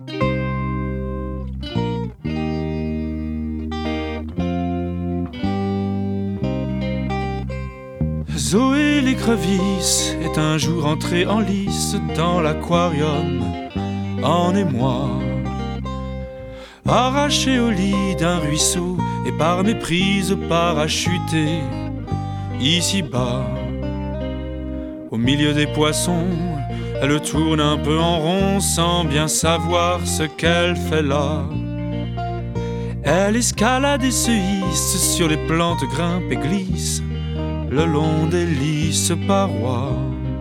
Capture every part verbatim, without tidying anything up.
Zoé l'écrevisse est un jour entrée en lice dans l'aquarium, en émoi. Arrachée au lit d'un ruisseau et par méprise parachutée ici-bas. Au milieu des poissons, elle tourne un peu en rond sans bien savoir ce qu'elle fait là. Elle escalade et se hisse sur les plantes, grimpe et glisse le long des lisses parois.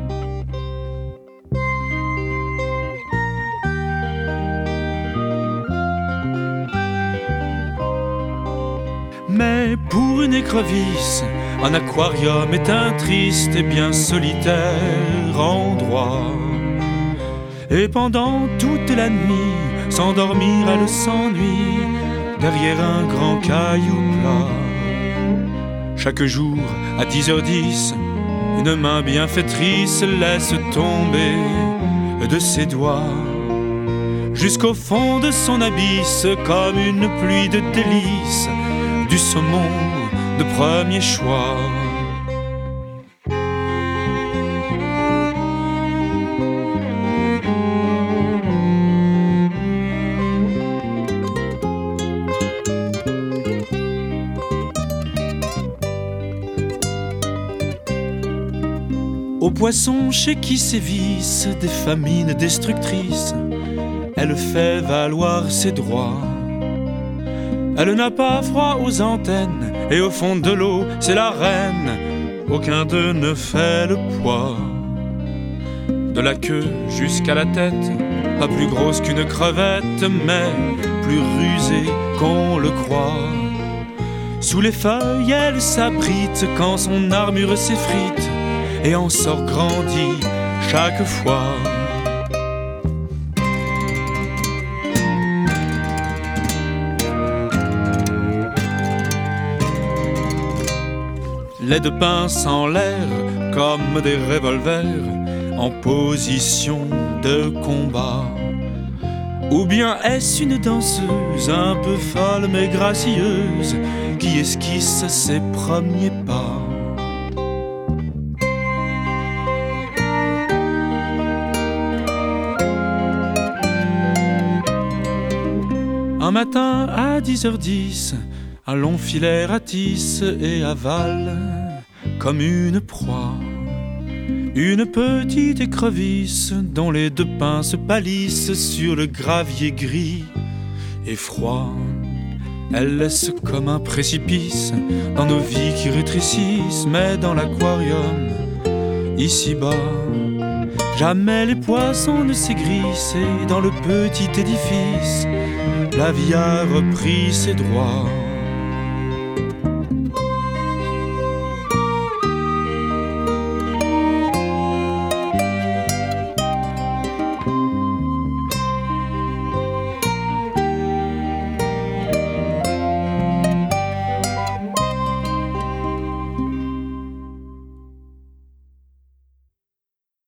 Mais pour une écrevisse, un aquarium est un triste et bien solitaire endroit. Et pendant toute la nuit, s'endormir elle s'ennuie derrière un grand caillou plat. Chaque jour, à dix heures dix, une main bienfaitrice laisse tomber de ses doigts jusqu'au fond de son abysse, comme une pluie de délices, du saumon de premier choix. Aux poissons chez qui sévissent des famines destructrices, elle fait valoir ses droits. Elle n'a pas froid aux antennes, et au fond de l'eau, c'est la reine. Aucun d'eux ne fait le poids. De la queue jusqu'à la tête, pas plus grosse qu'une crevette, mais plus rusée qu'on le croit. Sous les feuilles, elle s'abrite quand son armure s'effrite et en sort grandi chaque fois. Les deux pinces en l'air comme des revolvers en position de combat. Ou bien est-ce une danseuse un peu folle mais gracieuse qui esquisse ses premiers pas? Un matin à dix heures dix, un long filet ratisse et avale comme une proie une petite écrevisse dont les deux pinces pâlissent sur le gravier gris et froid. Elle laisse comme un précipice dans nos vies qui rétrécissent, mais dans l'aquarium, ici-bas, jamais les poissons ne s'aigrissent et dans le petit édifice, la vie a repris ses droits.